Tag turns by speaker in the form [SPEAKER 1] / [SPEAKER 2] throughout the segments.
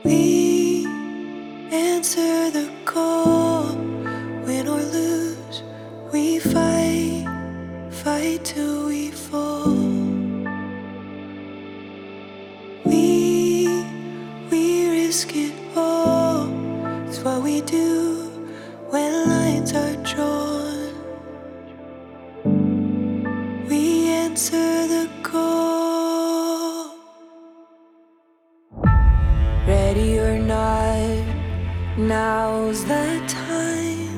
[SPEAKER 1] We answer the call, win or lose. We fight, fight till we fall. We risk it all. It's what we do when lines are drawn. We answer the call. Ready or not, now's the time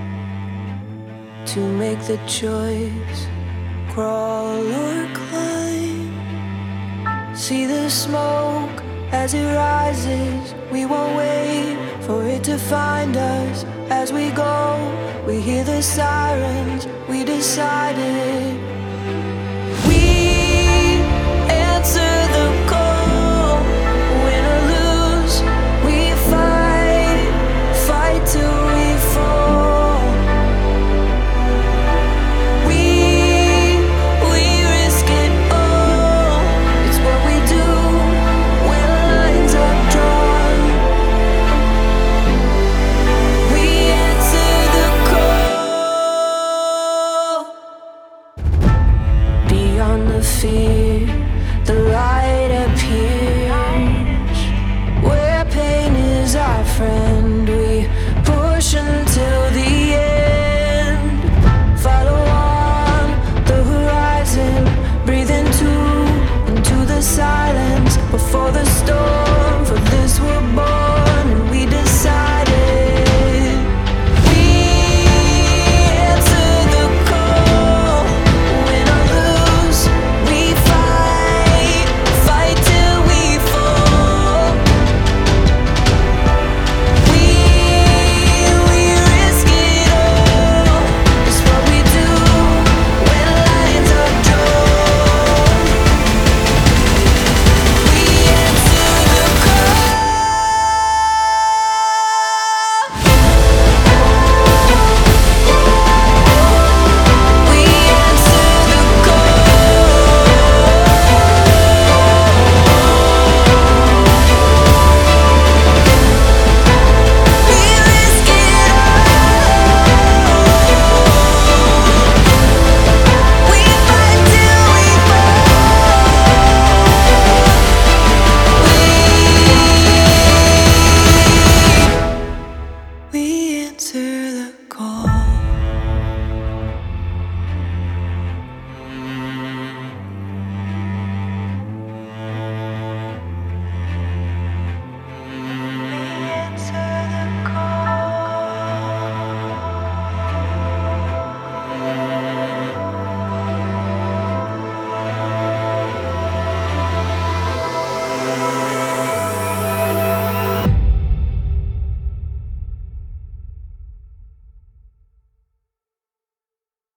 [SPEAKER 1] to make the choice, crawl or climb. See the smoke as it rises. We won't wait for it to find us. As we go, we hear the sirens. We decided. We answer the call, win or lose. We fight, fight till we fall. We risk it all. It's what we do when lines are drawn. We answer the call. Beyond the fear,